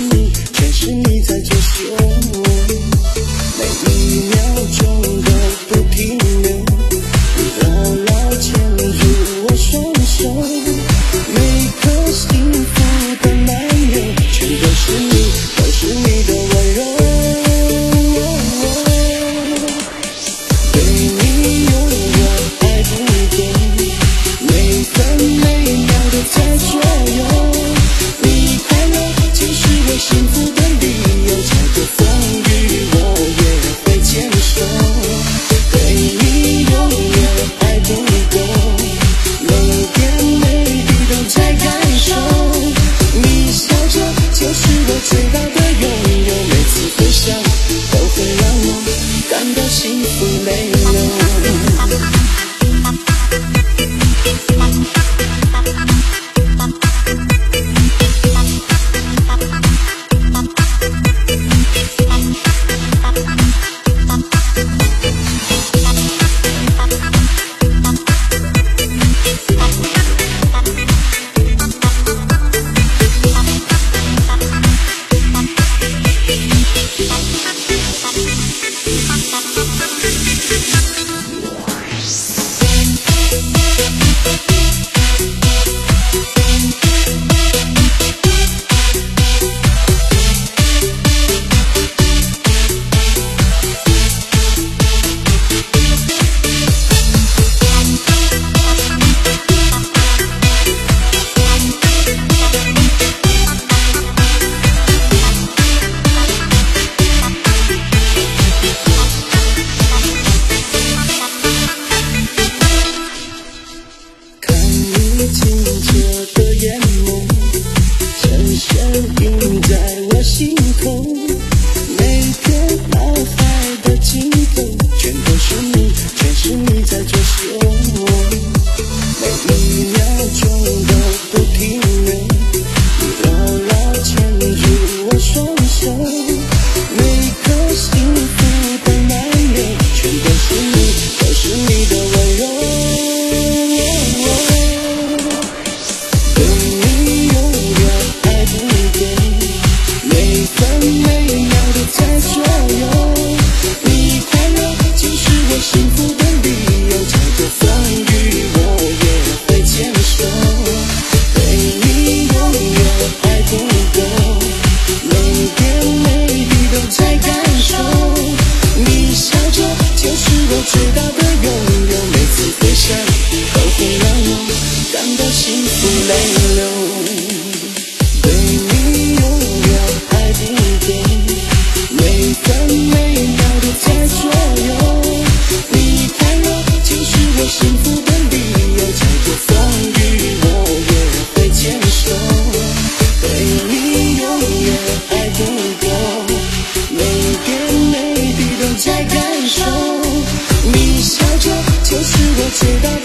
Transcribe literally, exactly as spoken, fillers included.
你，全是你在作秀，每一秒钟都不停留，你牢牢牵住我双手，每颗幸福的漫游，全都是你，都是你的温柔。对你永远爱不够，每分每秒都在左右，你快乐就是我幸福的理由，再多风雨我也会坚守。对你永远爱不够，每点每滴都在感受，你笑着就是我最大的拥有，每次回想都会让我感到幸福泪流。清澈的眼眸，深深印在我心头，每天脑海的镜头，全都是你，全是你在作秀，每一秒钟都不停留，你牢牢牵住我双手，每颗幸福的漫游，全都是你，都是你的温柔。幸福的理由，再多风雨我也会坚守，对你永远爱不够，每点每滴都在感受，你笑着就是我最大的拥有，每次回想都会让我感到幸福泪流。对你永远爱不够，每分每秒都在左右，幸福的理由，再多风雨我也会坚守，对你永远爱不够，每点每滴都在感受，你笑着就是我最大